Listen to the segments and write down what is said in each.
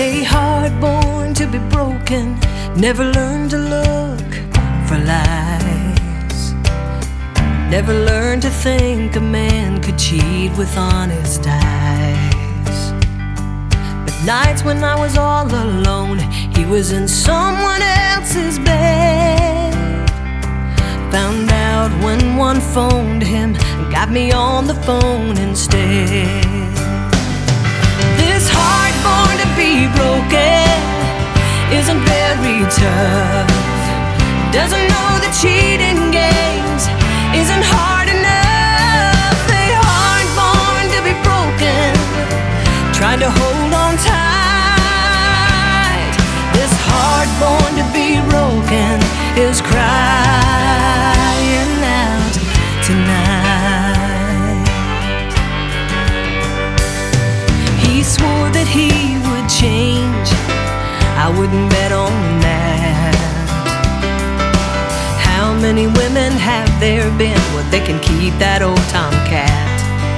say heart born to be broken, never learned to look for lies, never learned to think a man could cheat with honest eyes. But nights when I was all alone, he was in someone else's bed. Found out when one phoned him, got me on the phone instead. This heart born to be broken isn't very tough, doesn't know the cheating games isn't hard enough. They aren't born to be broken, trying to hold on tight. This heart born to be broken is crying out tonight. He swore that he would change, I wouldn't bet on that. How many women have there been? Well, they can keep that old tomcat.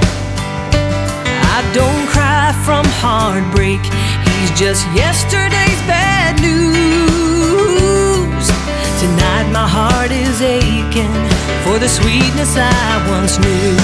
I don't cry from heartbreak, he's just yesterday's bad news. Tonight my heart is aching for the sweetness I once knew.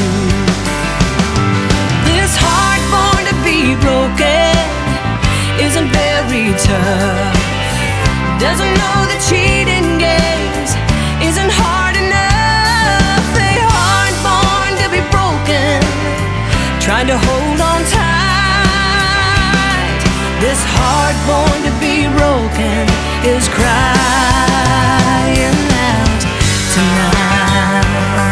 This heart born to be broken isn't very tough, doesn't know the cheating games isn't hard enough. They aren't born to be broken, trying to hold on tight. This heart born to be broken is crying out tonight.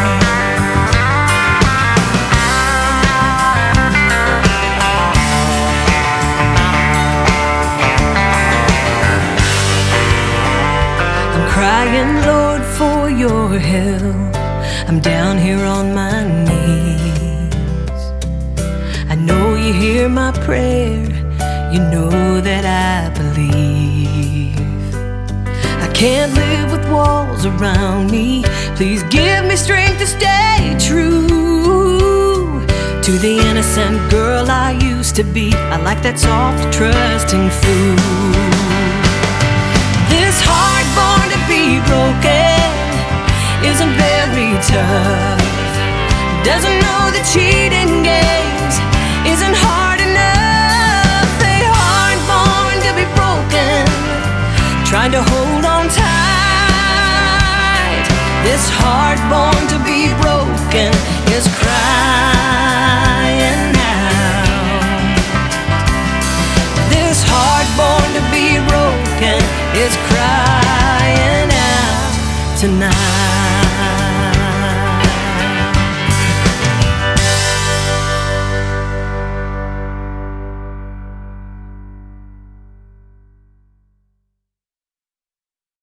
I'm crying, Lord, for your help. I'm down here on my knees. I know you hear my prayer, you know that I believe. I can't live with walls around me, please give me strength to stay true to the innocent girl I used to be. I like that soft, trusting fool. This heart born to be broken isn't very tough, doesn't know the cheating games isn't hard enough. They aren't born to be broken, trying to hold on tight. This heart born to be broken is crying out. This heart born to be broken is crying out tonight.